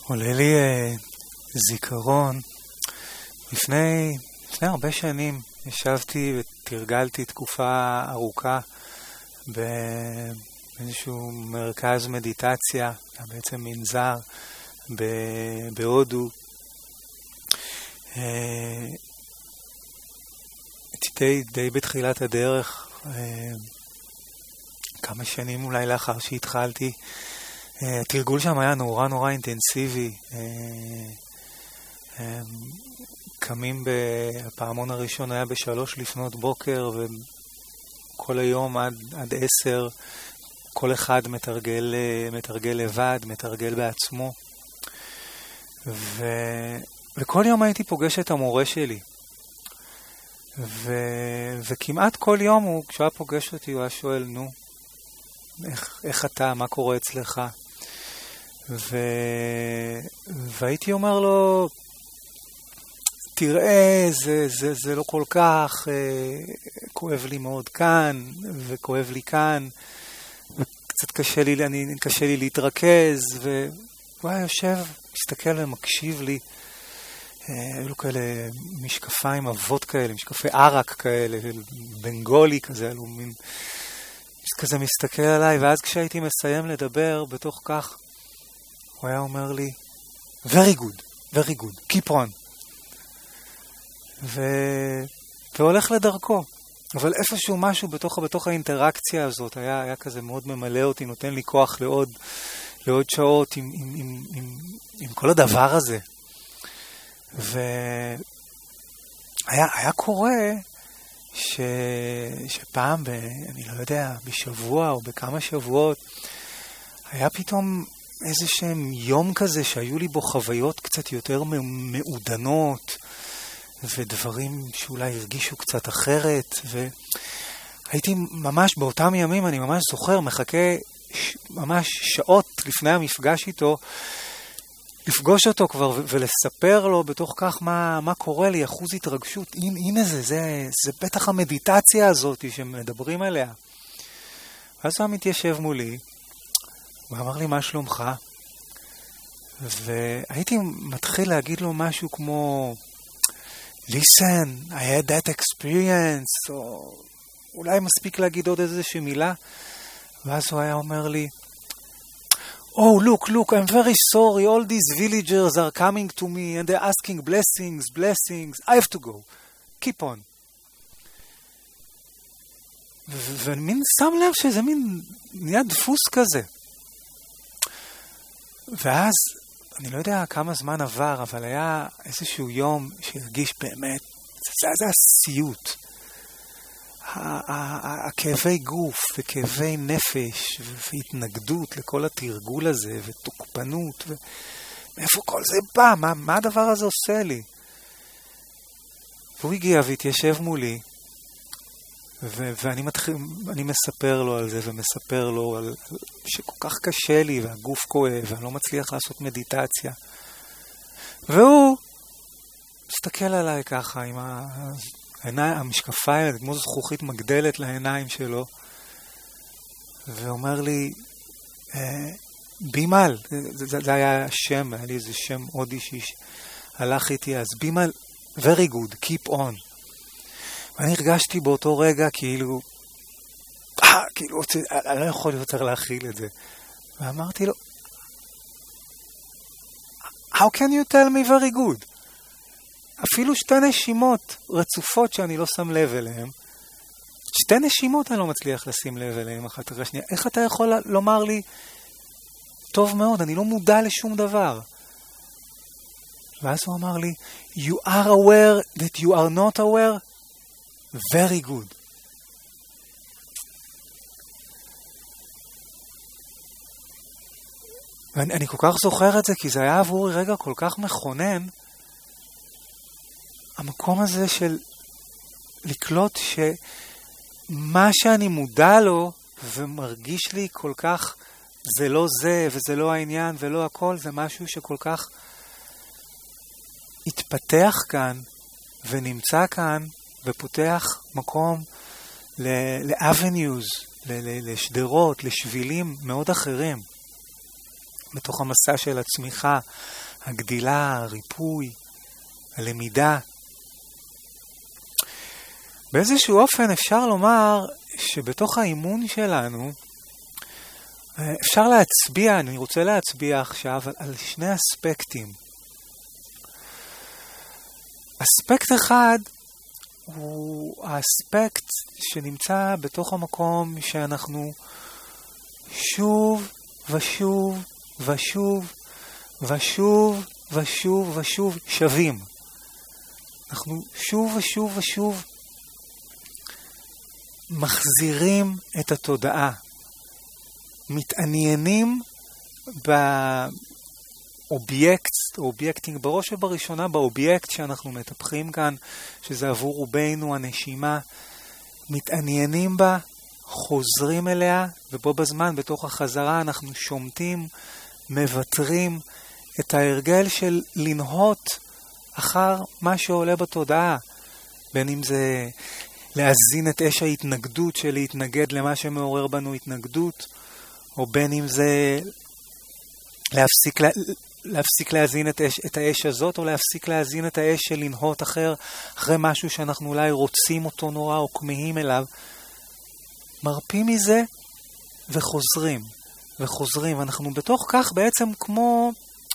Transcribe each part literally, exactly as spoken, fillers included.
עולה לי אה, זיכרון. לפני, לפני הרבה שנים ישבתי ותרגלתי תקופה ארוכה באיזשהו מרכז מדיטציה, בעצם מנזר ב- בהודו. אה, די, די בתחילת הדרך, אה, כמה שנים אולי לאחר שהתחלתי, התרגול שם היה נורא נורא אינטנסיבי. קמים, בפעמון הראשון היה בשלוש לפנות בוקר, וכל היום עד, עד עשר, כל אחד מתרגל, מתרגל לבד, מתרגל בעצמו. ו, וכל יום הייתי פוגש את המורה שלי. ו, וכמעט כל יום הוא, כשהוא היה פוגש אותי, הוא היה שואל, נו, איך, איך אתה, מה קורה אצלך? ו... והייתי אומר לו, תראה, זה, זה, זה לא כל כך, אה, כואב לי מאוד כאן, וכואב לי כאן, וקצת קשה לי, אני, קשה לי להתרכז, והוא היה יושב, מסתכל ומקשיב לי, היו לו כאלה משקפיים אבות כאלה, משקפי ערק כאלה, בנגולי כזה, היה לו מין, כזה מסתכל עליי, ואז כשהייתי מסיים לדבר, בתוך כך, הוא היה אומר לי, very good, very good, keep on. ו... והולך לדרכו. אבל איפשהו משהו בתוך, בתוך האינטראקציה הזאת, היה, היה כזה מאוד ממלא אותי, נותן לי כוח לעוד, לעוד שעות עם, עם, עם, עם, עם כל הדבר הזה. והיה, היה קורה ש... שפעם, ב... אני לא יודע, בשבוע או בכמה שבועות, היה פתאום איזה שהם יום כזה שהיו לי בו חוויות קצת יותר מעודנות, ודברים שאולי הרגישו קצת אחרת, והייתי ממש באותם ימים, אני ממש זוכר, מחכה ש... ממש שעות לפני המפגש איתו, לפגוש אותו כבר ו- ולספר לו בתוך כך מה, מה קורה לי, אחוז התרגשות. הנה, הנה זה, זה, זה בטח המדיטציה הזאת שמדברים עליה. ואז הוא מתיישב מולי, ואמר לי, מה שלומך? והייתי מתחיל להגיד לו משהו כמו, listen, I had that experience, או אולי מספיק להגיד עוד איזושהי מילה. ואז הוא היה אומר לי, oh, look, look, I'm very sorry. All these villagers are coming to me and they're asking blessings, blessings. I have to go. Keep on. ואני מין שם לב שזה מין נהיה דפוס כזה. ואז, אני לא יודע כמה זמן עבר, אבל היה איזשהו יום שהרגיש באמת, זה היה סיוט. הכאבי גוף וכאבי נפש והתנגדות לכל התרגול הזה ותוקפנות, מאיפה כל זה בא? מה, מה הדבר הזה עושה לי? והוא הגיע והתיישב מולי, ו- ואני מתחיל, אני מספר לו על זה ומספר לו על שכל כך קשה לי והגוף כואב ואני לא מצליח לעשות מדיטציה. והוא מסתכל עליי ככה עם ה... העיניים, המשקפיים, כמו זכוכית מגדלת לעיניים שלו, ואומר לי, בימל, זה, זה, זה היה השם, היה לי איזה שם עוד אישי שהלך איתי, אז בימל, very good, keep on. ואני הרגשתי באותו רגע כאילו, אה, כאילו, אני לא יכול יותר להכיל את זה. ואמרתי לו, how can you tell me very good? אפילו שתי נשימות רצופות שאני לא שם לב אליהן, שתי נשימות אני לא מצליח לשים לב אליהן אחת אחרי שנייה. איך אתה יכול לומר לי, טוב מאוד, אני לא מודע לשום דבר. ואז הוא אמר לי, you are aware that you are not aware? Very good. ואני אני כל כך זוכר את זה, כי זה היה עבורי רגע כל כך מכונן, המקום הזה של לקלוט שמה שאני מודע לו ומרגיש לי כל כך, זה לא זה וזה לא העניין ולא הכל, זה משהו שכל כך התפתח כאן ונמצא כאן ופותח מקום לאבניוז, לשדרות, לשבילים מאוד אחרים. בתוך המסע של הצמיחה, הגדילה, הריפוי, הלמידה. באיזשהו אופן אפשר לומר שבתוך האימון שלנו אפשר להצביע, אני רוצה להצביע עכשיו על שני אספקטים. אספקט אחד הוא האספקט שנמצא בתוך המקום שאנחנו שוב ושוב ושוב ושוב ושוב ושוב שווים. אנחנו שוב ושוב ושוב מחזירים את התודעה, מתעניינים באובייקט, אובייקטינג, בראש ובראשונה באובייקט שאנחנו מטפחים כאן, שזה עבור רובנו הנשימה, מתעניינים בה, חוזרים אליה, ובו בזמן, בתוך החזרה, אנחנו שומטים, מבטרים את ההרגל של לנהות אחר מה שעולה בתודעה, בין אם זה להזין את אש ההתנגדות של להתנגד למה שמעורר בנו התנגדות, או בין אם זה להפסיק, לה, להפסיק להזין את, אש, את האש הזאת, או להפסיק להזין את האש של לנהות אחר, אחרי משהו שאנחנו אולי רוצים אותו נורא או כמהים אליו. מרפים מזה וחוזרים, וחוזרים. אנחנו בתוך כך בעצם כמו,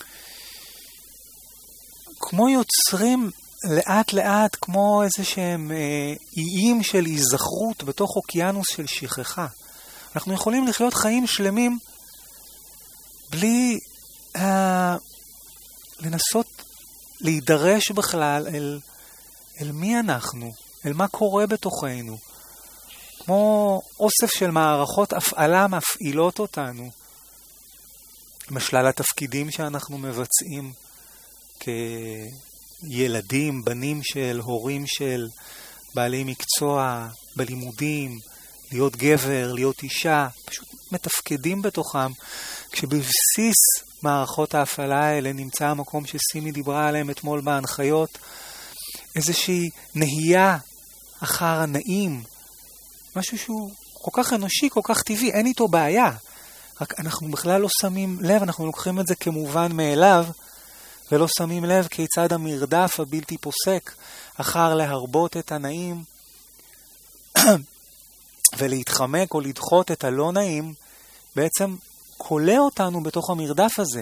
כמו יוצרים לאט לאט, כמו איזה שהם אה, איים של היזכרות בתוך אוקיינוס של שכחה. אנחנו יכולים לחיות חיים שלמים בלי אה, לנסות להידרש בכלל אל, אל מי אנחנו, אל מה קורה בתוכנו. כמו אוסף של מערכות הפעלה מפעילות אותנו. למשל התפקידים שאנחנו מבצעים כילדים, בנים של, הורים של, בעלי מקצוע, בלימודים, להיות גבר, להיות אישה, פשוט מתפקדים בתוכם, כשבבסיס מערכות ההפעלה האלה נמצא המקום שסימי דיברה עליהם אתמול בהנחיות, איזושהי נהייה אחר הנעים, משהו שהוא כל כך אנושי, כל כך טבעי, אין איתו בעיה, רק אנחנו בכלל לא שמים לב, אנחנו לוקחים את זה כמובן מאליו, ולא שמים לב כיצד המרדף הבלתי פוסק אחר להרבות את הנעים, ולהתחמק או לדחות את הלא נעים, בעצם קולה אותנו בתוך המרדף הזה.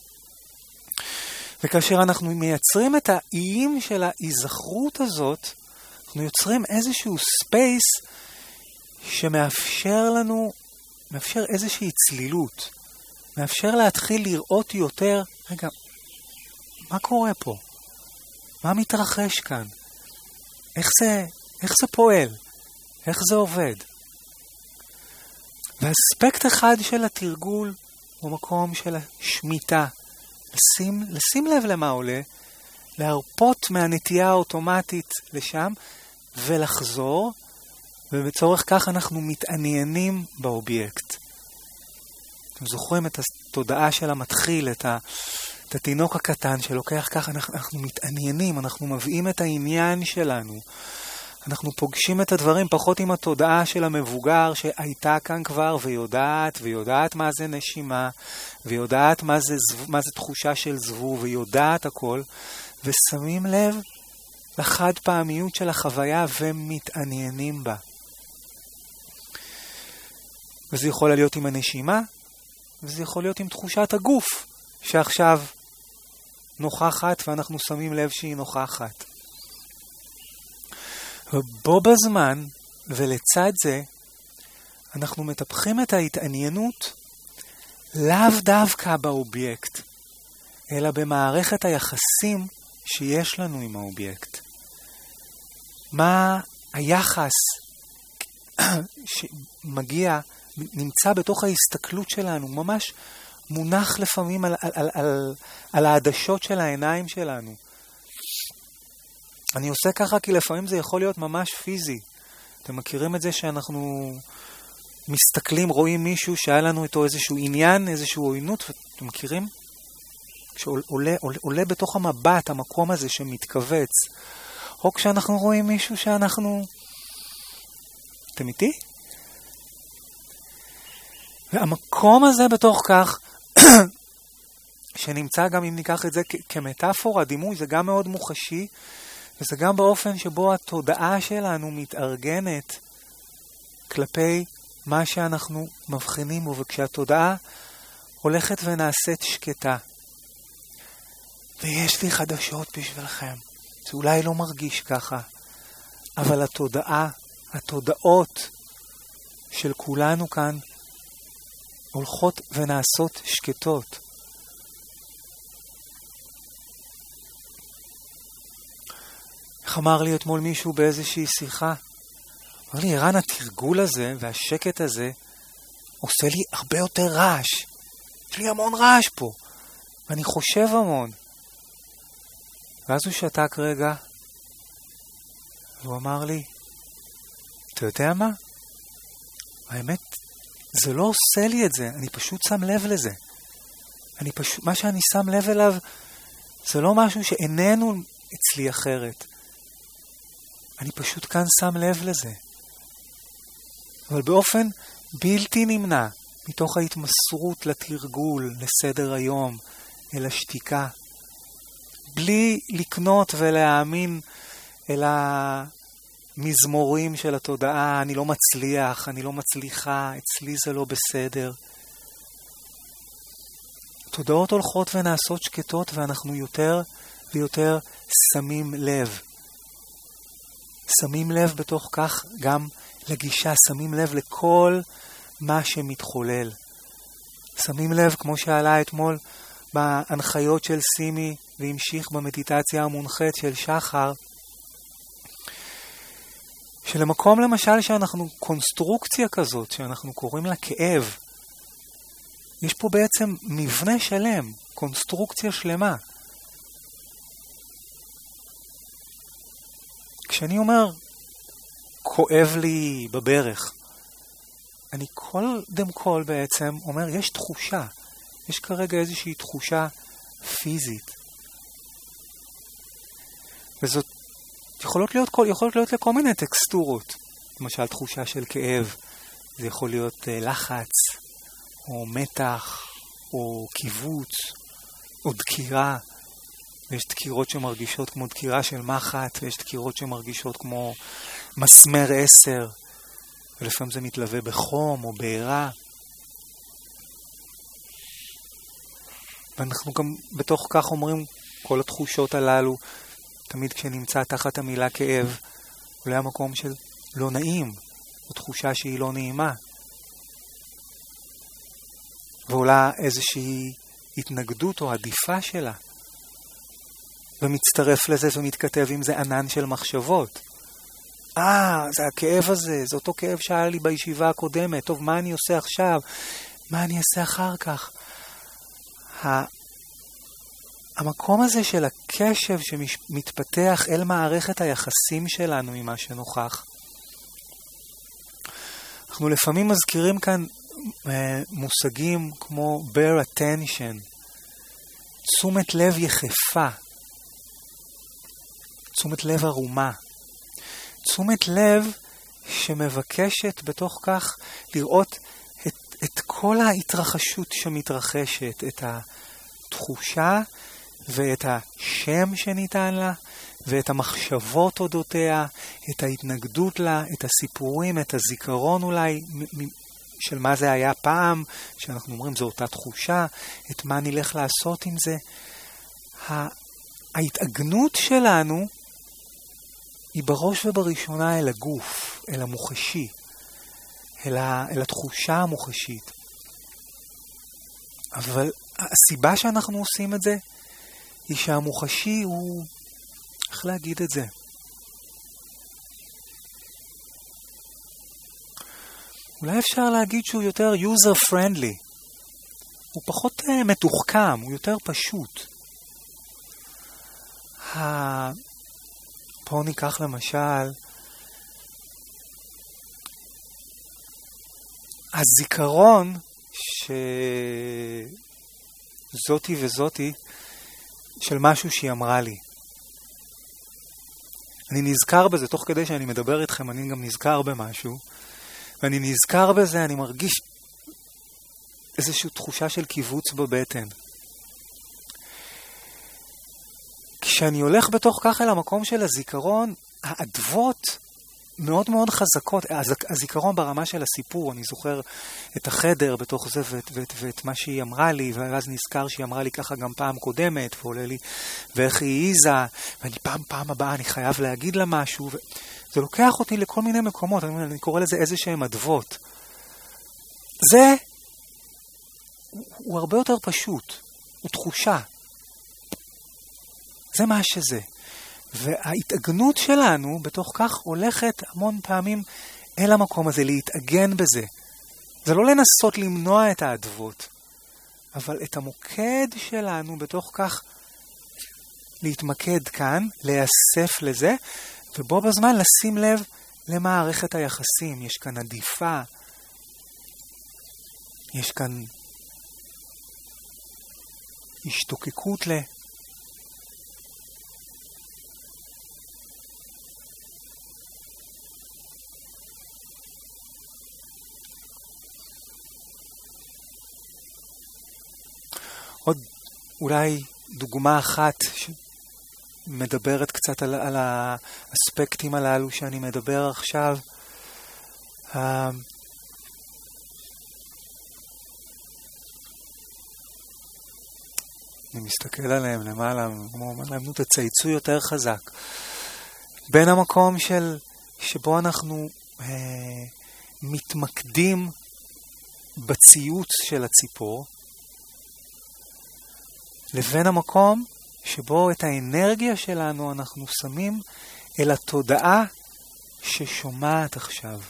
וכאשר אנחנו מייצרים את האיים של ההיזכרות הזאת, אנחנו יוצרים איזשהו ספייס שמאפשר לנו, מאפשר איזושהי צלילות, מאפשר להתחיל לראות יותר, רגע, מה קורה פה? מה מתרחש כאן? איך זה, איך זה פועל? איך זה עובד? והאספקט אחד של התרגול הוא מקום של השמיטה. לשים, לשים לב למה עולה, להרפות מהנטייה האוטומטית לשם ולחזור, ובצורך כך אנחנו מתעניינים באובייקט. אתם זוכרים את התודעה של המתחיל, את, ה, את התינוק הקטן שלוקח כך, אנחנו, אנחנו מתעניינים, אנחנו מביאים את העניין שלנו. אנחנו פוגשים את הדברים פחות עם התודעה של המבוגר שהייתה כאן כבר ויודעת, ויודעת מה זה נשימה, ויודעת מה זה, מה זה תחושה של זבוב, ויודעת הכל, ושמים לב לחד פעמיות של החוויה ומתעניינים בה. וזה יכול להיות עם הנשימה, וזה יכול להיות עם תחושת הגוף, שעכשיו נוכחת ואנחנו שמים לב שהיא נוכחת. ובו בזמן, ולצד זה, אנחנו מטפחים את ההתעניינות לאו דווקא באובייקט, אלא במערכת היחסים שיש לנו עם האובייקט. מה היחס שמגיע, נמצא בתוך ההסתכלות שלנו, ממש מונח לפעמים על, על, על, על, על העדשות של העיניים שלנו. אני עושה ככה כי לפעמים זה יכול להיות ממש פיזי. אתם מכירים את זה שאנחנו מסתכלים, רואים מישהו שהיה לנו איתו איזשהו עניין, איזשהו עוינות, ואתם מכירים? כשעולה עולה, עולה בתוך המבט, המקום הזה שמתכווץ, או כשאנחנו רואים מישהו שאנחנו... אתם איתי? והמקום הזה בתוך כך שנמצא גם אם ניקח את זה כ- כמטאפורה, דימוי, זה גם מאוד מוחשי, וזה גם באופן שבו התודעה שלנו מתארגנת כלפי מה שאנחנו מבחינים בו, וכשהתודעה הולכת ונעשית שקטה. ויש לי חדשות בשבילכם, זה אולי לא מרגיש ככה, אבל התודעה, התודעות של כולנו כאן הולכות ונעשות שקטות. איך אמר לי אתמול מישהו באיזושהי שיחה? אמר לי, ערן, התרגול הזה והשקט הזה עושה לי הרבה יותר רעש. יש לי המון רעש פה, ואני חושב המון. ואז הוא שתק רגע, והוא אמר לי, אתה יודע מה? האמת, זה לא עושה לי את זה, אני פשוט שם לב לזה. אני פשוט, מה שאני שם לב אליו, זה לא משהו שאיננו אצלי אחרת. אני פשוט כאן שם לב לזה. אבל באופן בלתי נמנע, מתוך ההתמסרות לתרגול, לסדר היום, אל השתיקה, בלי לקנות ולהאמין אל המזמורים של התודעה, אני לא מצליח, אני לא מצליחה, אצלי זה לא בסדר. התודעות הולכות ונעשות שקטות, ואנחנו יותר ויותר שמים לב. שמים לב בתוך כך גם לגישה, שמים לב לכל מה שמתחולל. שמים לב, כמו שעלה אתמול בהנחיות של סימי, והמשיך במדיטציה המונחית של שחר, שלמקום למשל שאנחנו קונסטרוקציה כזאת, שאנחנו קוראים לה כאב, יש פה בעצם מבנה שלם, קונסטרוקציה שלמה. כשאני אומר, כואב לי בברך, אני קודם כל בעצם אומר, יש תחושה, יש כרגע איזושהי תחושה פיזית. וזאת יכולות להיות, יכולות להיות לכל מיני טקסטורות. למשל, תחושה של כאב, זה יכול להיות uh, לחץ, או מתח, או קיבוץ, או דקירה. ויש דקירות שמרגישות כמו דקירה של מחט, ויש דקירות שמרגישות כמו מסמר עשר, ולפעמים זה מתלווה בחום או בעירה. ואנחנו גם בתוך כך אומרים, כל התחושות הללו, תמיד כשנמצא תחת המילה כאב, אולי המקום של לא נעים, או תחושה שהיא לא נעימה. ואולי איזושהי התנגדות או עדיפה שלה. ומצטרף לזה ומתכתב עם זה ענן של מחשבות. אה, זה הכאב הזה, זה אותו כאב שהיה לי בישיבה הקודמת, טוב, מה אני עושה עכשיו? מה אני אעשה אחר כך? המקום הזה של הקשב שמתפתח אל מערכת היחסים שלנו ממה שנוכח. אנחנו לפעמים מזכירים כאן מושגים כמו bare attention, תשומת לב יחפה, תשומת לב ערומה, תשומת לב שמבקשת בתוך כך לראות את, את כל ההתרחשות שמתרחשת, את התחושה ואת השם שניתן לה, ואת המחשבות אודותיה, את ההתנגדות לה, את הסיפורים, את הזיכרון אולי של מה זה היה פעם, שאנחנו אומרים זו אותה תחושה, את מה נלך לעשות עם זה. ההתאגנות שלנו היא בראש ובראשונה אל הגוף, אל המוחשי, אל, ה, אל התחושה המוחשית. אבל הסיבה שאנחנו עושים את זה, היא שהמוחשי הוא, איך להגיד את זה? אולי אפשר להגיד שהוא יותר user friendly. הוא פחות uh, מתוחכם, הוא יותר פשוט. ה... פה ניקח למשל, הזיכרון שזאתי וזאתי, של משהו שהיא אמרה לי. אני נזכר בזה, תוך כדי שאני מדבר איתכם, אני גם נזכר במשהו, ואני נזכר בזה, אני מרגיש איזושהי תחושה של קיבוץ בבטן. כשאני הולך בתוך כך אל המקום של הזיכרון, האדוות מאוד מאוד חזקות, הזיכרון ברמה של הסיפור, אני זוכר את החדר בתוך זה ואת, ואת, ואת מה שהיא אמרה לי, ואז נזכר שהיא אמרה לי ככה גם פעם קודמת, ועולה לי, ואיך היא העיזה, ואני פעם פעם הבאה אני חייב להגיד לה משהו, זה לוקח אותי לכל מיני מקומות, אני, אני קורא לזה איזה שהם אדוות. זה הוא, הוא הרבה יותר פשוט, הוא תחושה. זה מה שזה. וההתאגנות שלנו בתוך כך הולכת המון פעמים אל המקום הזה, להתאגן בזה. זה לא לנסות למנוע את האדוות, אבל את המוקד שלנו בתוך כך להתמקד כאן, להיאסף לזה, ובו בזמן לשים לב למערכת היחסים. יש כאן עדיפה, יש כאן השתוקקות ל... עוד אולי דוגמה אחת שמדברת קצת על, על האספקטים הללו שאני מדבר עכשיו. אני מסתכל עליהם למעלה, כמו אומר להם, נו תצייצו יותר חזק. בין המקום של, שבו אנחנו אה, מתמקדים בציוץ של הציפור, לבין המקום שבו את האנרגיה שלנו אנחנו שמים אל התודעה ששומעת עכשיו.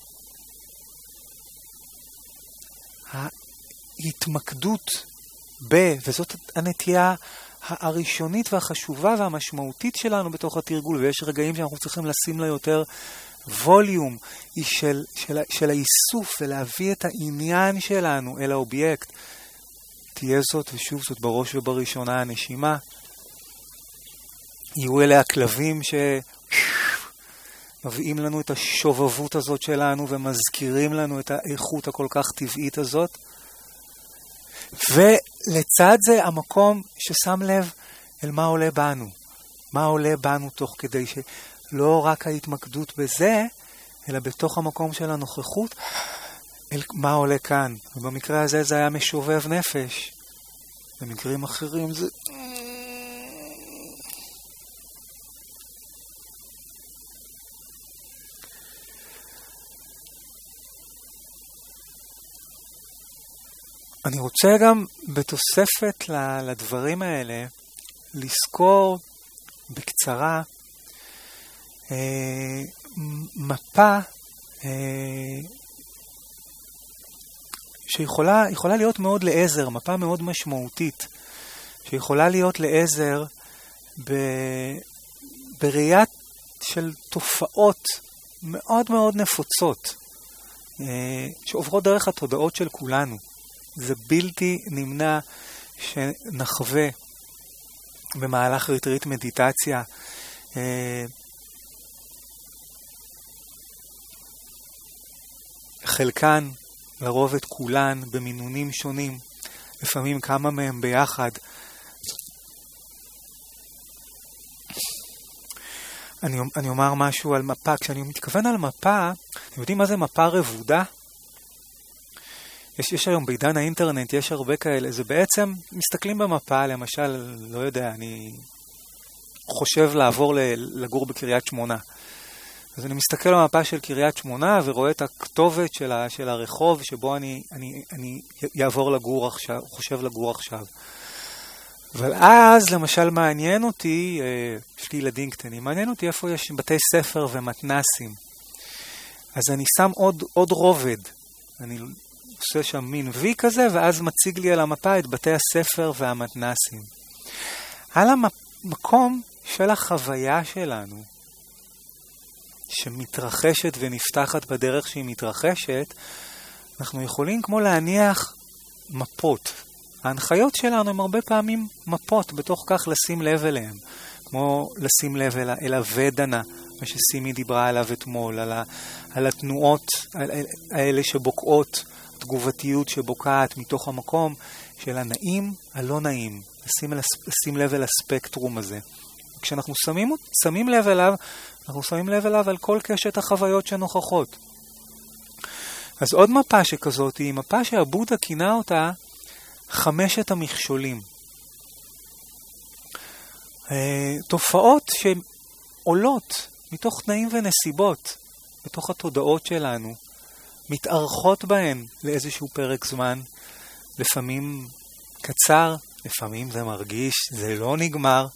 ההתמקדות ב, וזאת הנטייה הראשונית והחשובה והמשמעותית שלנו בתוך התרגול, ויש רגעים שאנחנו צריכים לשים לה יותר ווליום, היא של, של, של האיסוף ולהביא את העניין שלנו אל האובייקט. תהיה זאת, ושוב זאת בראש ובראשונה הנשימה. יהיו אלה הכלבים שמביאים לנו את השובבות הזאת שלנו ומזכירים לנו את האיכות הכל כך טבעית הזאת. ולצד זה המקום ששם לב אל מה עולה בנו. מה עולה בנו תוך כדי שלא רק ההתמקדות בזה, אלא בתוך המקום של הנוכחות, אל מה עולה כאן. ובמקרה הזה זה היה משובב נפש. במקרים אחרים זה... אני רוצה גם בתוספת לדברים האלה לזכור בקצרה אה, מפה אה, שיכולה יכולה להיות מאוד לעזר, מפה מאוד משמעותית, שיכולה להיות לעזר ב, בראיית של תופעות מאוד מאוד נפוצות, אה, שעוברות דרך התודעות של כולנו. זה בלתי נמנע שנחווה במהלך ריטריט מדיטציה אה, חלקן, לרוב את כולן, במינונים שונים, לפעמים כמה מהם ביחד. אני, אני אומר משהו על מפה. כשאני מתכוון על מפה, אתם יודעים מה זה מפה רבודה? יש, יש היום בעידן האינטרנט, יש הרבה כאלה. זה בעצם, מסתכלים במפה, למשל, לא יודע, אני חושב לעבור לגור בקריית שמונה. אז אני מסתכל על המפה של קריית שמונה ורואה את הכתובת של, ה, של הרחוב שבו אני, אני, אני יעבור לגור עכשיו, חושב לגור עכשיו. אבל אז למשל מעניין אותי, יש לי ילדים קטנים, מעניין אותי איפה יש בתי ספר ומתנסים. אז אני שם עוד, עוד רובד. אני עושה שם מין וי כזה, ואז מציג לי על המפה את בתי הספר והמתנסים. על המקום של החוויה שלנו, שמתרחשת ונפתחת בדרך שהיא מתרחשת, אנחנו יכולים כמו להניח מפות. ההנחיות שלנו הם הרבה פעמים מפות, בתוך כך לשים לב אליהם. כמו לשים לב אל, אל הוודנה, מה שסימי דיברה עליו אתמול, על, ה, על התנועות האלה שבוקעות, תגובתיות שבוקעת מתוך המקום של הנעים, הלא נעים. לשים, לשים לב אל הספקטרום הזה. כשאנחנו שמים, שמים לב אליו, אנחנו שמים לב אליו על כל קשת החוויות שנוכחות. אז עוד מפה שכזאת היא מפה שהבודה כינה אותה חמשת המכשולים. תופעות שעולות מתוך תנאים ונסיבות, בתוך התודעות שלנו, מתארכות בהן לאיזשהו פרק זמן, לפעמים קצר, לפעמים זה מרגיש, זה לא נגמר,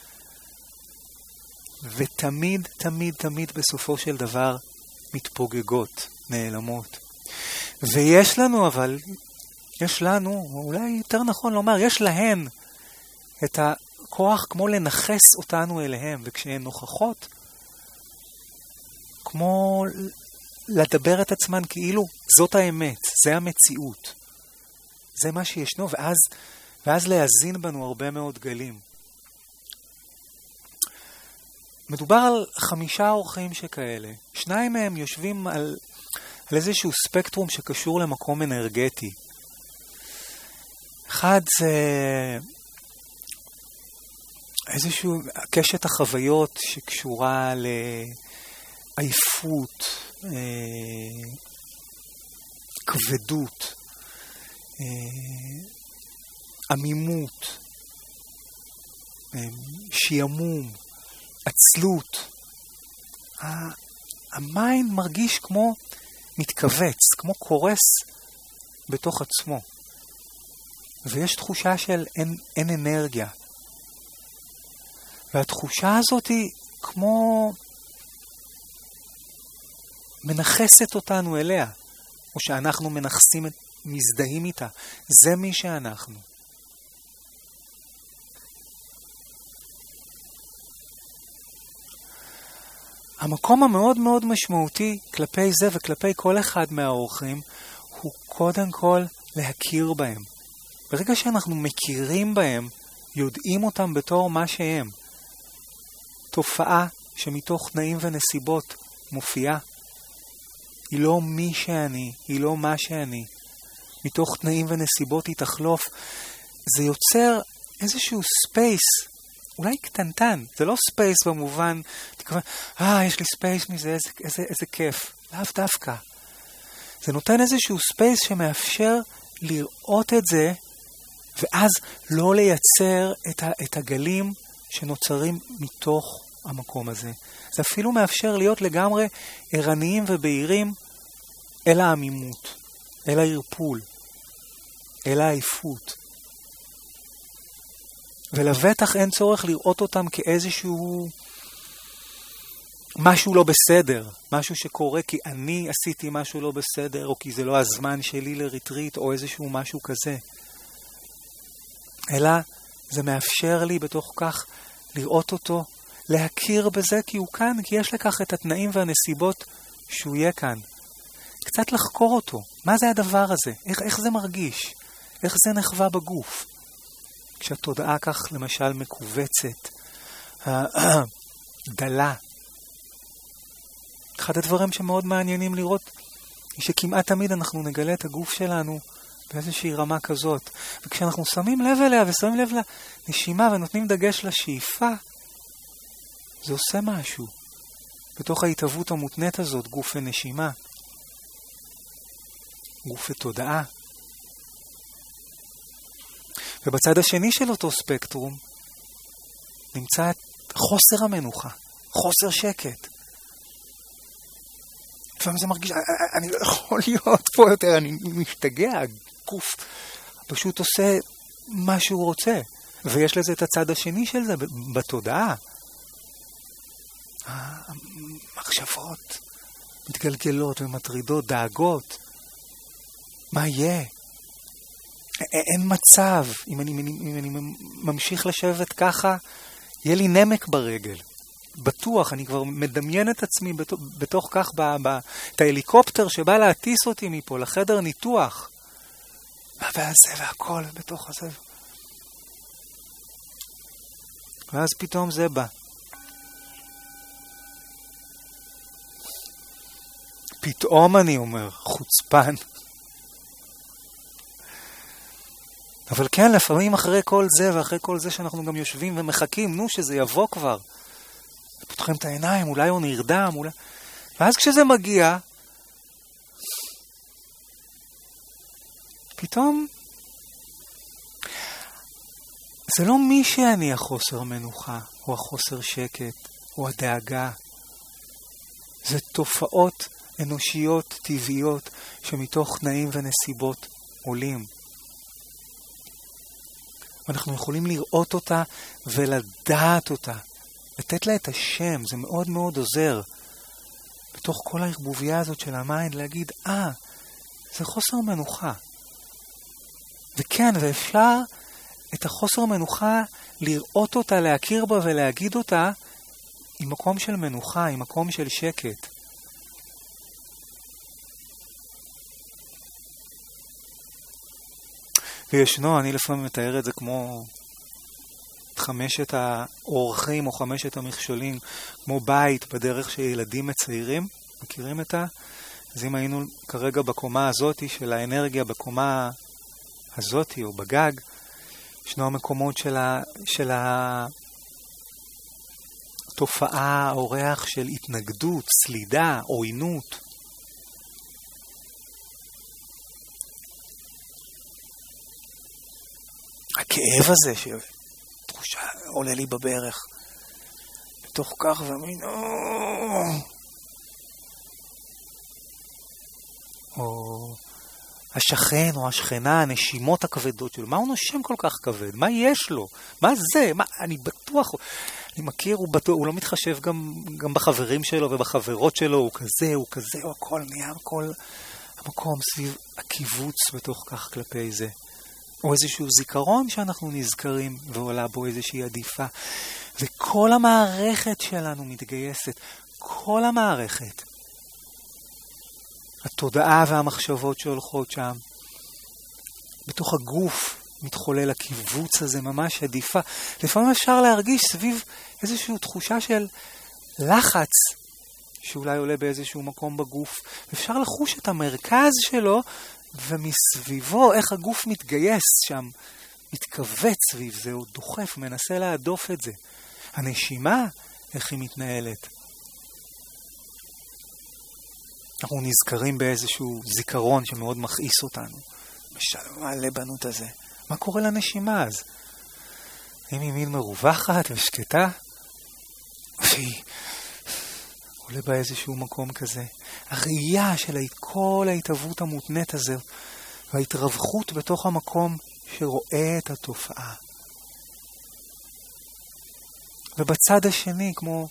ותמיד, תמיד, תמיד בסופו של דבר מתפוגגות, נעלמות. ויש לנו אבל, יש לנו, אולי יותר נכון לומר, יש להן את הכוח כמו לנחס אותנו אליהם, וכשהן נוכחות, כמו לדבר את עצמן כאילו זאת האמת, זה המציאות, זה מה שישנו, ואז, ואז להזין בנו הרבה מאוד גלים. מדובר על חמישה אורחים שכאלה, שניים מהם יושבים על, על איזשהו ספקטרום שקשור למקום אנרגטי. אחד זה איזשהו קשת החוויות שקשורה לעייפות, כבדות, עמימות, שיעמום, עצלות. המיינד מרגיש כמו מתכווץ, כמו קורס בתוך עצמו. ויש תחושה של אין, אין אנרגיה. והתחושה הזאת היא כמו מנחסת אותנו אליה, או שאנחנו מנחסים, מזדהים איתה. זה מי שאנחנו. המקום המאוד מאוד משמעותי כלפי זה וכלפי כל אחד מהאורחים הוא קודם כל להכיר בהם. ברגע שאנחנו מכירים בהם, יודעים אותם בתור מה שהם. תופעה שמתוך תנאים ונסיבות מופיעה. היא לא מי שאני, היא לא מה שאני. מתוך תנאים ונסיבות היא תחלוף. זה יוצר איזשהו ספייס, אולי קטנטן. זה לא ספייס במובן, תקווה, אה, יש לי ספייס מזה, איזה, איזה, איזה כיף. לאו דווקא. זה נותן איזשהו ספייס שמאפשר לראות את זה, ואז לא לייצר את, ה, את הגלים שנוצרים מתוך המקום הזה. זה אפילו מאפשר להיות לגמרי ערניים ובהירים אל העמימות, אל הערפול, אל העייפות. ולבטח אין צורך לראות אותם כאיזשהו משהו לא בסדר, משהו שקורה כי אני עשיתי משהו לא בסדר, או כי זה לא הזמן שלי לריטריט, או איזשהו משהו כזה. אלא זה מאפשר לי בתוך כך לראות אותו, להכיר בזה כי הוא כאן, כי יש לכך את התנאים והנסיבות שהוא יהיה כאן. קצת לחקור אותו. מה זה הדבר הזה? איך, איך זה מרגיש? איך זה נחווה בגוף? כשהתודעה כך למשל מקובצת, דלה. אחד הדברים שמאוד מעניינים לראות, היא שכמעט תמיד אנחנו נגלה את הגוף שלנו באיזושהי רמה כזאת. וכשאנחנו שמים לב אליה ושמים לב לנשימה ונותנים דגש לשאיפה, זה עושה משהו. בתוך ההתהוות המותנית הזאת, גוף ונשימה. גוף ותודעה. ובצד השני של אותו ספקטרום, נמצא את חוסר המנוחה, חוסר שקט. לפעמים זה מרגיש, אני לא יכול להיות פה יותר, אני משתגע, הגוף פשוט עושה מה שהוא רוצה. ויש לזה את הצד השני של זה, בתודעה. המחשבות מתגלגלות ומטרידות, דאגות. מה יהיה? אין מצב, אם אני, אם אני ממשיך לשבת ככה, יהיה לי נמק ברגל. בטוח, אני כבר מדמיין את עצמי בתוך, בתוך כך, ב, ב, את ההליקופטר שבא להטיס אותי מפה, לחדר ניתוח. והזה והכל בתוך הזה. ואז פתאום זה בא. פתאום אני אומר, חוצפן. אבל כן, לפעמים אחרי כל זה ואחרי כל זה שאנחנו גם יושבים ומחכים, נו שזה יבוא כבר. פותחים את העיניים, אולי הוא נרדם, אולי... ואז כשזה מגיע, פתאום זה לא מי שאני החוסר מנוחה, או החוסר שקט, או הדאגה. זה תופעות אנושיות, טבעיות, שמתוך תנאים ונסיבות עולים. ואנחנו יכולים לראות אותה ולדעת אותה. לתת לה את השם, זה מאוד מאוד עוזר. בתוך כל הערבוביה הזאת של המיינד, להגיד, אה, זה חוסר מנוחה. וכן, ואפשר את החוסר מנוחה לראות אותה, להכיר בה ולהגיד אותה עם מקום של מנוחה, עם מקום של שקט. וישנו, אני לפעמים מתאר את זה כמו חמשת האורחים או חמשת המכשולים, כמו בית בדרך שילדים מציירים, מכירים את ה? אז אם היינו כרגע בקומה הזאת של האנרגיה, בקומה הזאת או בגג, ישנו המקומות של, ה, של התופעה, האורח של התנגדות, סלידה, עוינות. הכאב הזה שתחושה עולה לי בברך. בתוך כך ואמין, או השכן או השכנה, הנשימות הכבדות שלו. מה הוא נושם כל כך כבד? מה יש לו? מה זה? מה? אני בטוח, אני מכיר, הוא, בטוח, הוא לא מתחשב גם, גם בחברים שלו ובחברות שלו, הוא כזה, הוא כזה, הוא הכל נהיה, כל המקום סביב הקיבוץ בתוך כך כלפי זה. או איזשהו זיכרון שאנחנו נזכרים ועולה בו איזושהי עדיפה. וכל המערכת שלנו מתגייסת. כל המערכת. התודעה והמחשבות שהולכות שם. בתוך הגוף מתחולל הקיבוץ הזה ממש עדיפה. לפעמים אפשר להרגיש סביב איזושהי תחושה של לחץ שאולי עולה באיזשהו מקום בגוף. אפשר לחוש את המרכז שלו ומסביבו איך הגוף מתגייס שם, מתכווץ סביב זה, הוא דוחף, מנסה להדוף את זה. הנשימה, איך היא מתנהלת. אנחנו נזכרים באיזשהו זיכרון שמאוד מכעיס אותנו. משלם הלבנות הזה. מה קורה לנשימה אז? האם היא מין מרווחת ושקטה? והיא עולה בה איזשהו מקום כזה. הראייה של כל ההתאבות המותנית הזה, וההתרווחות בתוך המקום שרואה את התופעה. ובצד השני, כמו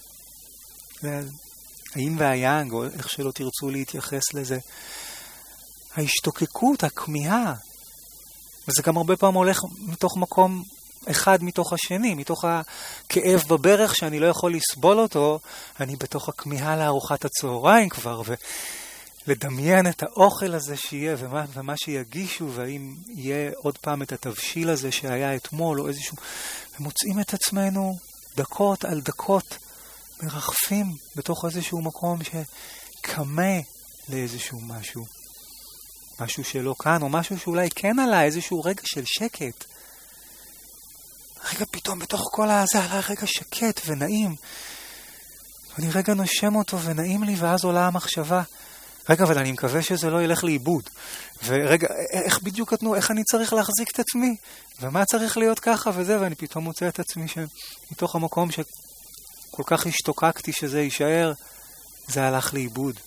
האין והיאנג, או איך שלא תרצו להתייחס לזה, ההשתוקקות, הכמיהה, וזה גם הרבה פעמים הולך מתוך מקום אחד מתוך השני, מתוך הכאב בברך שאני לא יכול לסבול אותו, אני בתוך הכמיהה לארוחת הצהריים כבר, ולדמיין את האוכל הזה שיהיה, ומה, ומה שיגישו, והאם יהיה עוד פעם את התבשיל הזה שהיה אתמול, או איזשהו, ומוצאים את עצמנו דקות על דקות, מרחפים בתוך איזשהו מקום שקמה לאיזשהו משהו, משהו שלא כאן, או משהו שאולי כן עלה, איזשהו רגע של שקט, רגע פתאום בתוך כל הזה עלה רגע שקט ונעים. ואני רגע נושם אותו ונעים לי, ואז עולה המחשבה. רגע, אבל אני מקווה שזה לא ילך לאיבוד. ורגע, איך בדיוק נתנו, איך אני צריך להחזיק את עצמי? ומה צריך להיות ככה וזה? ואני פתאום מוצא את עצמי שמתוך המקום שכל כך השתוקקתי שזה יישאר, זה הלך לאיבוד.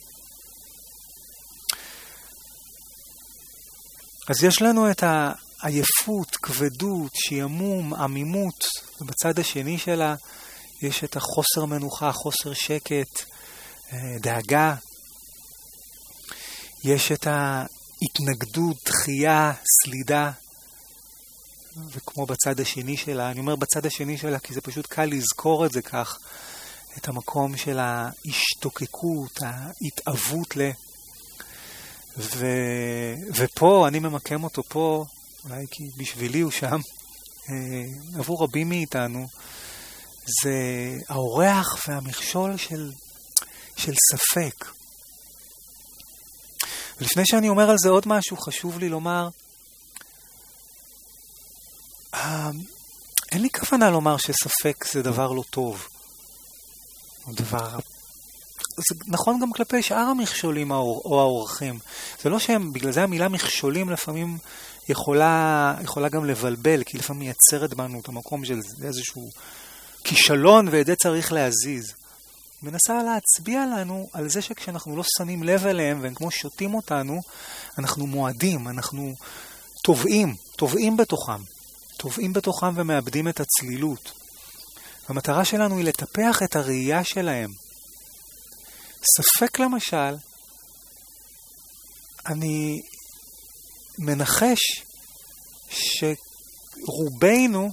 אז יש לנו את ה... עייפות, כבדות, שימום, עמימות, ובצד השני שלה יש את החוסר מנוחה, חוסר שקט, דאגה. יש את ההתנגדות, דחייה, סלידה, וכמו בצד השני שלה, אני אומר בצד השני שלה כי זה פשוט קל לזכור את זה כך, את המקום של ההשתוקקות, ההתאבות ל... ו... ופה, אני ממקם אותו פה, אולי כי בשבילי הוא שם, עבור רבים מאיתנו, זה האורח והמכשול של, של ספק. ולפני שאני אומר על זה עוד משהו, חשוב לי לומר, אין לי כוונה לומר שספק זה דבר לא טוב. הוא דבר... זה נכון גם כלפי שאר המכשולים או האורחים. זה לא שהם, בגלל זה המילה מכשולים לפעמים יכולה, יכולה גם לבלבל, כי לפעמים מייצרת בנו את המקום של איזשהו כישלון, ואת זה צריך להזיז. מנסה להצביע לנו על זה שכשאנחנו לא שמים לב אליהם, והם כמו שותים אותנו, אנחנו מועדים, אנחנו טובעים, טובעים בתוכם. טובעים בתוכם ומאבדים את הצלילות. המטרה שלנו היא לטפח את הראייה שלהם. ספק למשל, אני מנחש שרובנו,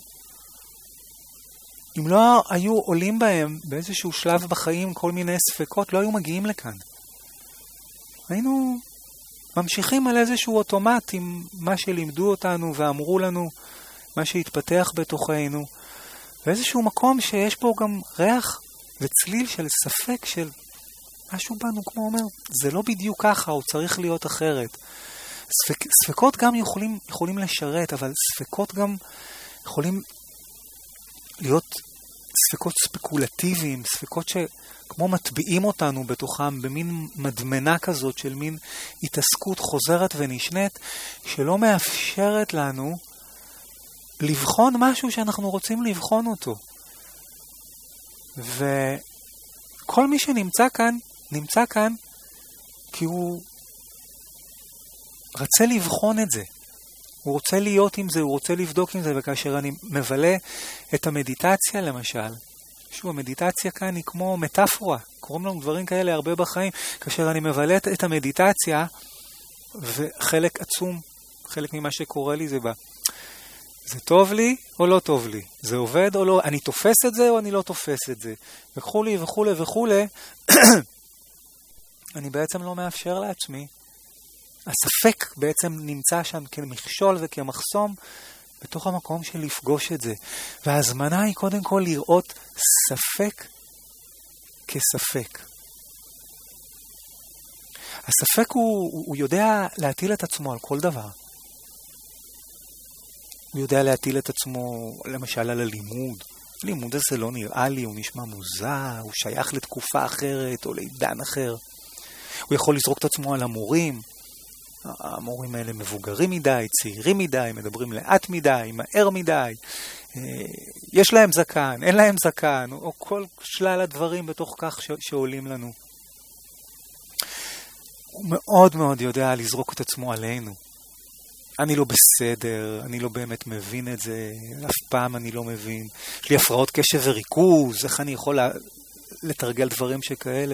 אם לא היו עולים בהם באיזשהו שלב בחיים כל מיני ספקות, לא היו מגיעים לכאן. היינו ממשיכים על איזשהו אוטומט עם מה שלימדו אותנו ואמרו לנו, מה שהתפתח בתוכנו, ואיזשהו מקום שיש פה גם ריח וצליל של ספק של משהו בנו, כמו אומר, זה לא בדיוק ככה, הוא צריך להיות אחרת. ספק, ספקות גם יכולים, יכולים לשרת, אבל ספקות גם יכולים להיות ספקות ספקולטיביים, ספקות שכמו מטביעים אותנו בתוכם, במין מדמנה כזאת של מין התעסקות חוזרת ונשנית, שלא מאפשרת לנו לבחון משהו שאנחנו רוצים לבחון אותו. וכל מי שנמצא כאן, נמצא כאן כי הוא רוצה לבחון את זה. הוא רוצה להיות עם זה, הוא רוצה לבדוק עם זה, וכאשר אני מבלה את המדיטציה למשל, שוב, המדיטציה כאן היא כמו מטאפורה, קוראים לנו דברים כאלה הרבה בחיים, כאשר אני מבלה את המדיטציה, וחלק עצום, חלק ממה שקורה לי זה בא, זה טוב לי או לא טוב לי? זה עובד או לא? אני תופס את זה או אני לא תופס את זה? וכו' וכו' וכו', אני בעצם לא מאפשר לעצמי. הספק בעצם נמצא שם כמכשול וכמחסום בתוך המקום של לפגוש את זה. וההזמנה היא קודם כל לראות ספק כספק. הספק הוא, הוא יודע להטיל את עצמו על כל דבר. הוא יודע להטיל את עצמו למשל על הלימוד. הלימוד הזה לא נראה לי, הוא נשמע מוזר, הוא שייך לתקופה אחרת או לעידן אחר. הוא יכול לזרוק את עצמו על המורים. המורים האלה מבוגרים מדי, צעירים מדי, מדברים לאט מדי, מהר מדי. יש להם זקן, אין להם זקן, או כל שלל הדברים בתוך כך שעולים לנו. הוא מאוד מאוד יודע לזרוק את עצמו עלינו. אני לא בסדר, אני לא באמת מבין את זה, אף פעם אני לא מבין. יש לי הפרעות קשב וריכוז, איך אני יכול לתרגל דברים שכאלה.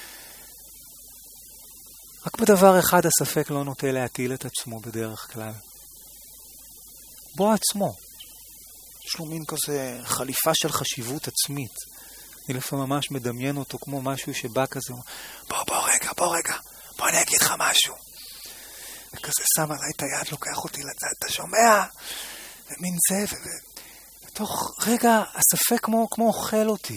רק בדבר אחד הספק לא נוטה להטיל את עצמו בדרך כלל. בו עצמו. יש לו מין כזה חליפה של חשיבות עצמית. אני לפעמים ממש מדמיין אותו כמו משהו שבא כזה, בוא בוא רגע, בוא רגע, בוא אני אגיד לך משהו. וכזה שם עליי את היד, לוקח אותי לצד, אתה שומע? ומין זה, ותוך רגע הספק כמו, כמו אוכל אותי.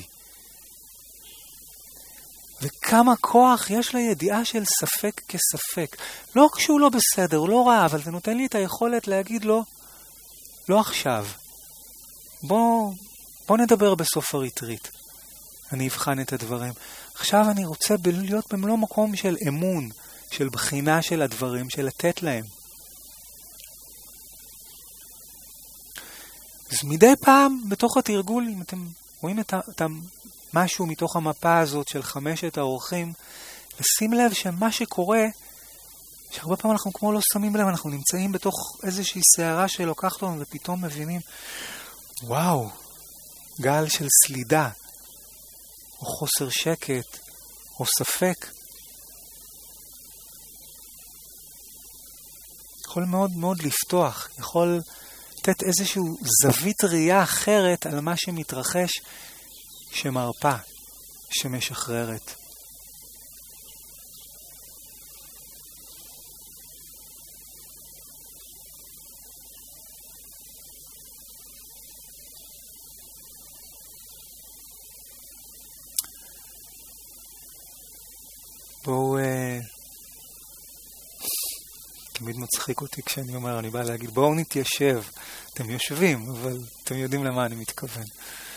וכמה כוח יש לידיעה של ספק כספק. לא כשהוא לא בסדר, הוא לא רע, אבל זה נותן לי את היכולת להגיד לו, לא עכשיו. בוא, בוא נדבר בסוף הריטריט. אני אבחן את הדברים. עכשיו אני רוצה להיות במלוא מקום של אמון, של בחינה של הדברים, של לתת להם. אז מדי פעם, בתוך התרגול, אם אתם רואים את, את משהו מתוך המפה הזאת של חמשת האורחים, לשים לב שמה שקורה, שהרבה פעמים אנחנו כמו לא שמים לב, אנחנו נמצאים בתוך איזושהי שערה שלוקחת לנו, ופתאום מבינים, וואו, גל של סלידה, או חוסר שקט, או ספק. יכול מאוד מאוד לפתוח, יכול לתת איזשהו זווית ראייה אחרת על מה שמתרחש, שמרפא, שמשחררת. בואו, תמיד מצחיק אותי כשאני אומר, אני בא להגיד, בואו נתיישב. אתם יושבים, אבל אתם יודעים למה אני מתכוון.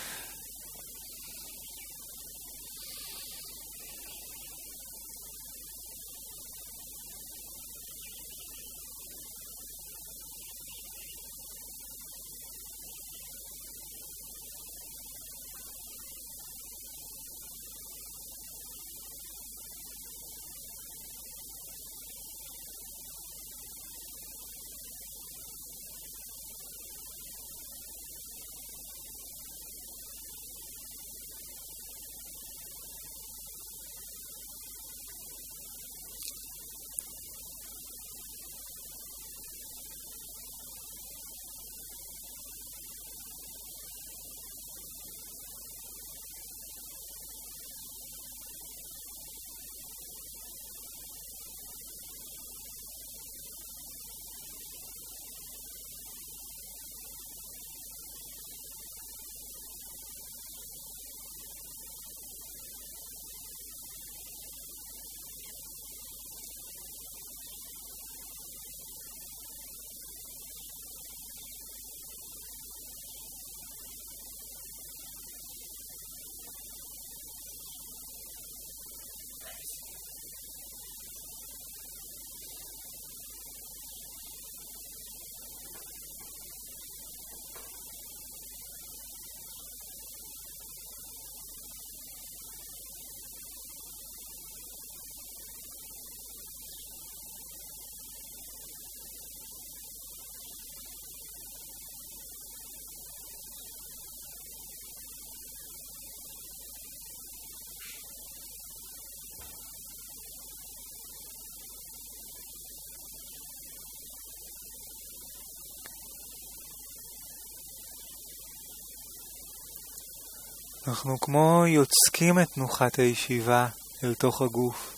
אנחנו כמו יוצקים את תנוחת הישיבה אל תוך הגוף.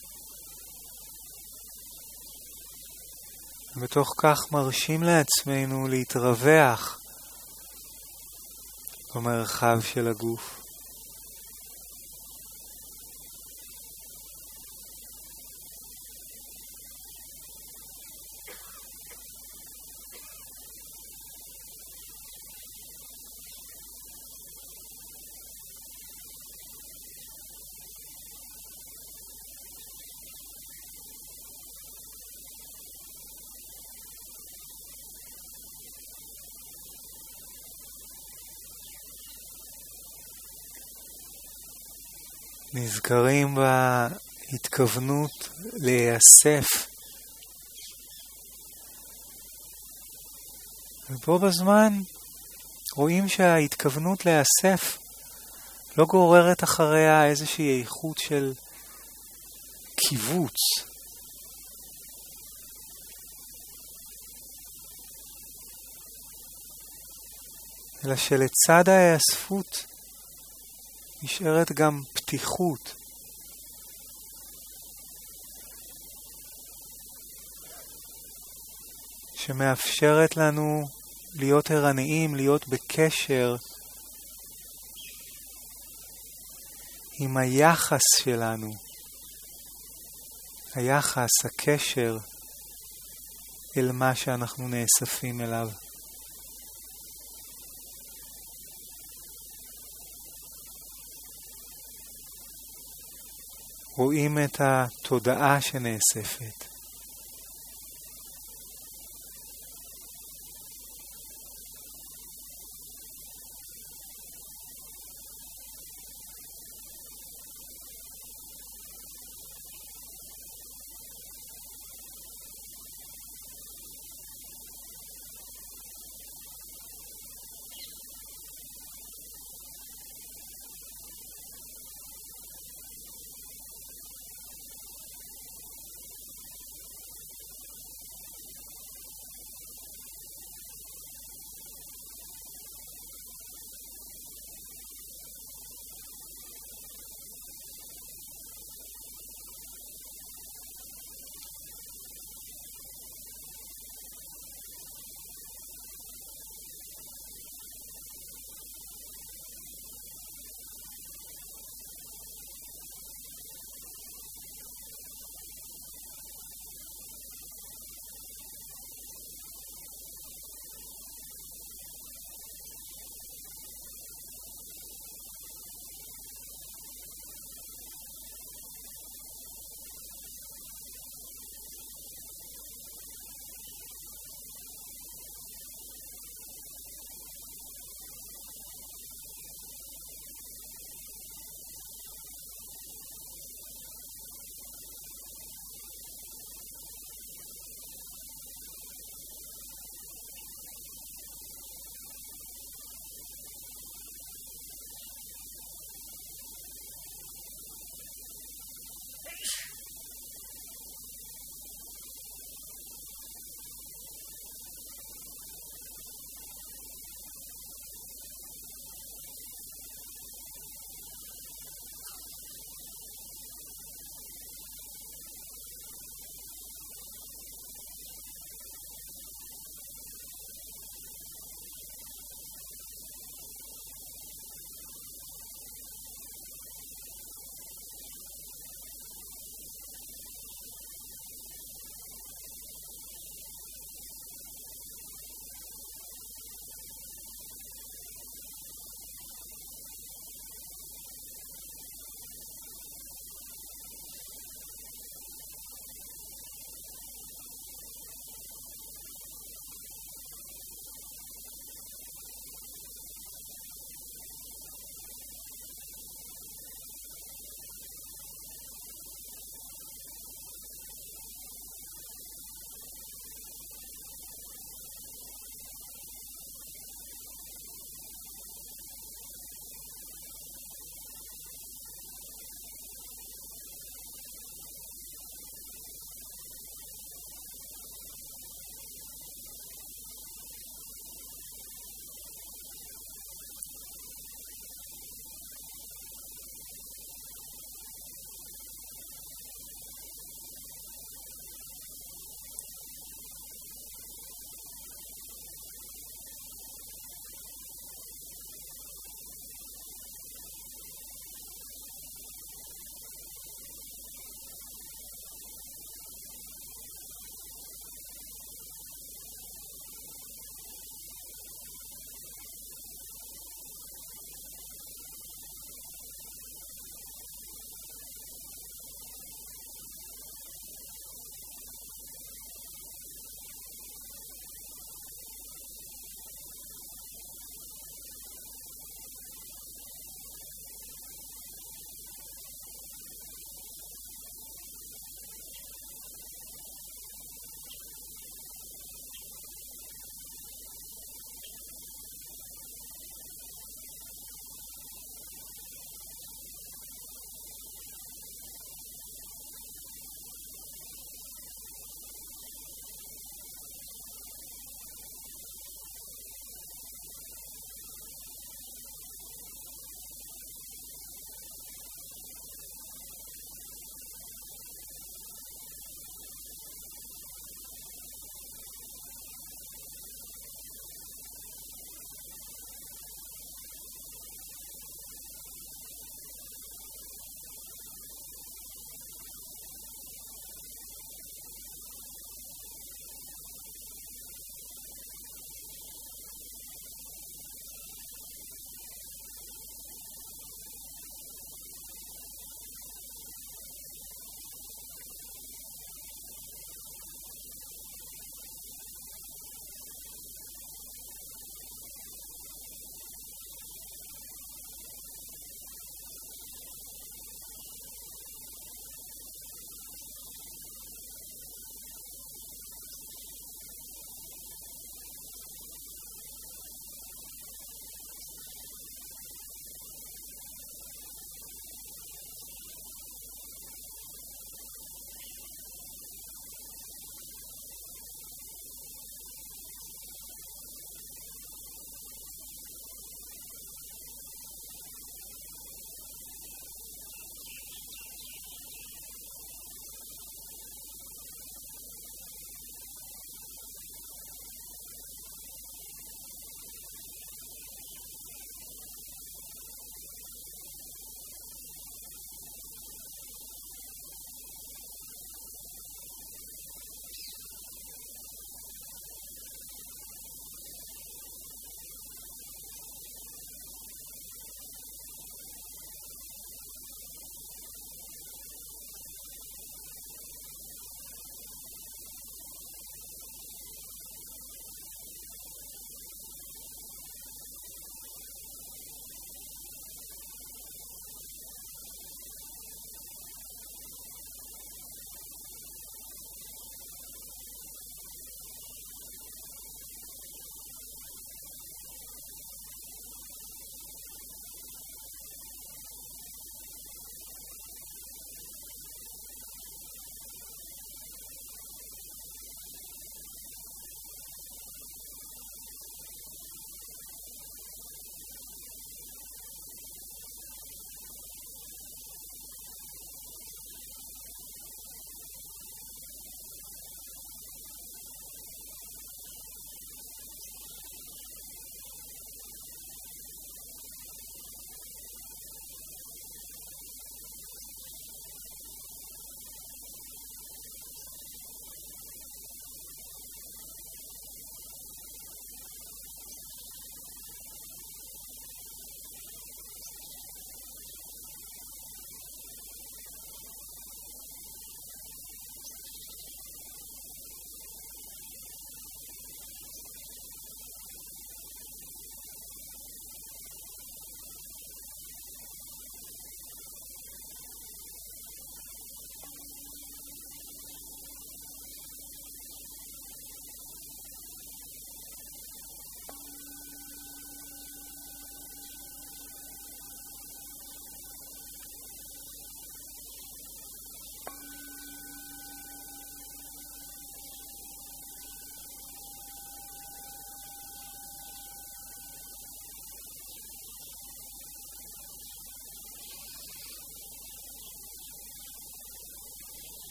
ובתוך כך מרשים לעצמנו להתרווח במרחב של הגוף. נזכרים בהתכוונות להיאסף. ובו בזמן רואים שההתכוונות להיאסף לא גוררת אחריה איזושהי איכות של קיבוץ. אלא שלצד ההיאספות נשארת גם פתיחות. שמאפשרת לנו להיות ערניים, להיות בקשר עם היחס שלנו. היחס, הקשר אל מה שאנחנו נאספים אליו. רואים את התודעה שנאספת.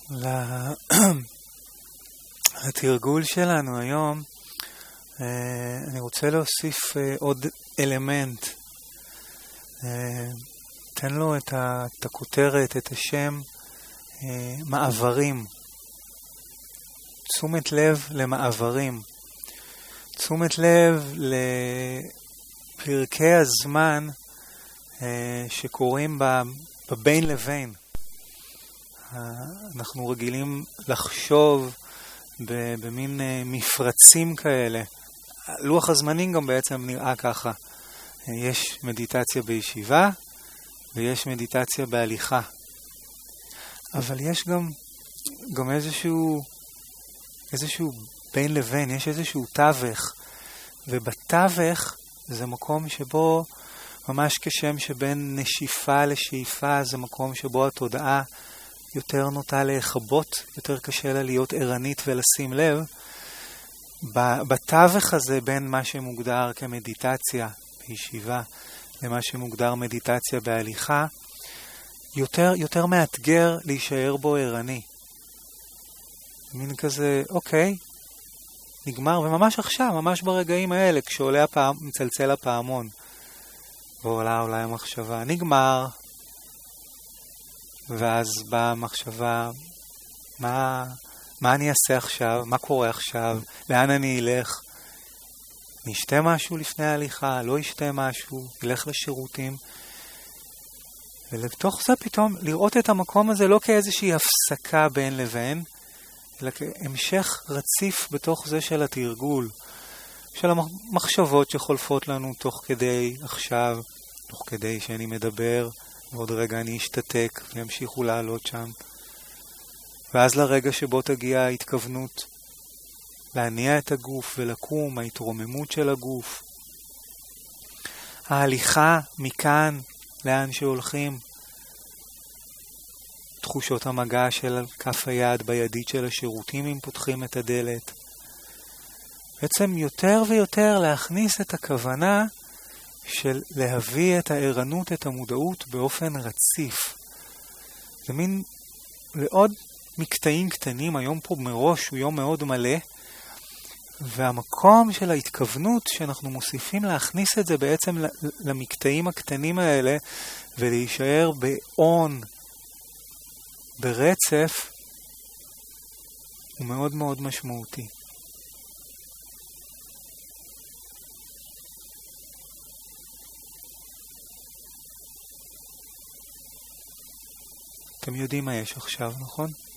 לתרגול שלנו היום אני רוצה להוסיף עוד אלמנט. תן לו את הכותרת, את השם, מעברים. תשומת לב למעברים. תשומת לב לפרקי הזמן שקורים בבין לבין. אנחנו רגילים לחשוב במין מפרצים כאלה. לוח הזמנים גם בעצם נראה ככה. יש מדיטציה בישיבה ויש מדיטציה בהליכה. אבל יש גם, גם איזשהו, איזשהו בין לבין, יש איזשהו תווך. ובתווך זה מקום שבו, ממש כשם שבין נשיפה לשאיפה, זה מקום שבו התודעה יותר נוטה להיחבות, יותר קשה לה להיות ערנית ולשים לב. בתווך הזה בין מה שמוגדר כמדיטציה בישיבה למה שמוגדר מדיטציה בהליכה, יותר, יותר מאתגר להישאר בו ערני. מין כזה, אוקיי, נגמר, וממש עכשיו, ממש ברגעים האלה, כשעולה הפעם, מצלצל הפעמון, ועולה אולי המחשבה, נגמר, ואז באה המחשבה, מה, מה אני אעשה עכשיו? מה קורה עכשיו? לאן אני אלך? נשתה משהו לפני ההליכה? לא ישתה משהו? ילך לשירותים? ולתוך זה פתאום לראות את המקום הזה לא כאיזושהי הפסקה בין לבין, אלא כהמשך רציף בתוך זה של התרגול, של המחשבות שחולפות לנו תוך כדי עכשיו, תוך כדי שאני מדבר, ועוד רגע אני אשתתק וימשיכו לעלות שם. ואז לרגע שבו תגיע ההתכוונות להניע את הגוף ולקום, ההתרוממות של הגוף. ההליכה מכאן לאן שהולכים. תחושות המגע של כף היד בידית של השירותים אם פותחים את הדלת. בעצם יותר ויותר להכניס את הכוונה של להביא את הערנות, את המודעות באופן רציף. זה מין לעוד מקטעים קטנים, היום פה מראש הוא יום מאוד מלא, והמקום של ההתכוונות שאנחנו מוסיפים להכניס את זה בעצם למקטעים הקטנים האלה, ולהישאר בעון, ברצף, הוא מאוד מאוד משמעותי. אתם יודעים מה יש עכשיו, נכון?